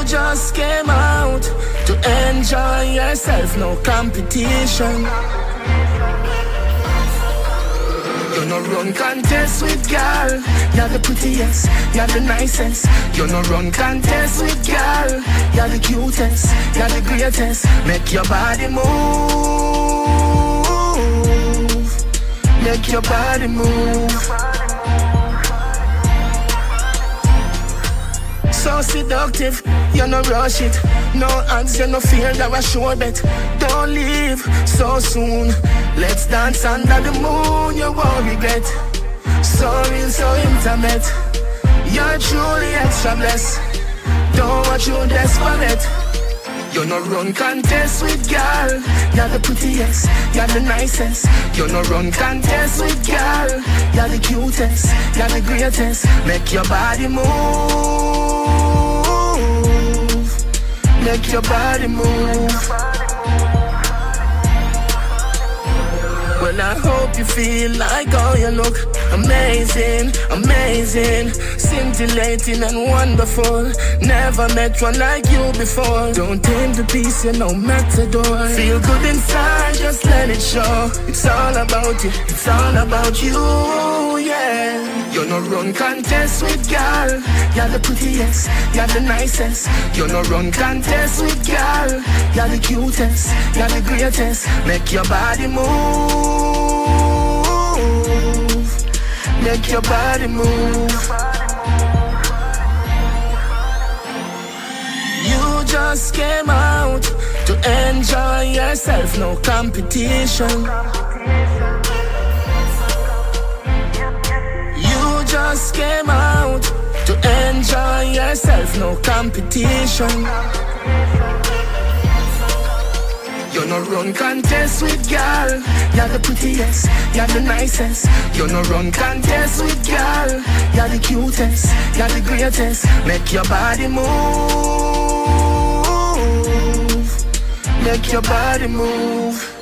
just came out to enjoy yourself, no competition. You no run contest with girl, you're the prettiest, you're the nicest. You no run contest with girl, you're the cutest, you're the greatest. Make your body move, make your body move. So seductive, you no rush it. No odds, you no fear that I sure bet. Don't leave so soon. Let's dance under the moon, you won't regret. So real, so intimate. You're truly extra blessed. Don't want you desperate. You no run contest with girl, you're the prettiest, you're the nicest. You no run contest with girl, you're the cutest, you're the greatest. Make your body move, make your body move. Well, I hope you feel like how you look. Amazing, amazing, scintillating and wonderful. Never met one like you before. Don't aim the piece, you know, matador. Feel good inside, just let it show. It's all about you, it's all about you, yeah. You no run contest with girl, you're the prettiest, you're the nicest. You no run contest with girl, you're the cutest, you're the greatest. Make your body move, make your body move. You just came out to enjoy yourself, no competition. You just came out to enjoy yourself, no competition. You no run contest with girl, you're the prettiest, you're the nicest. You no run contest with girl, you're the cutest, you're the greatest. Make your body move, make your body move.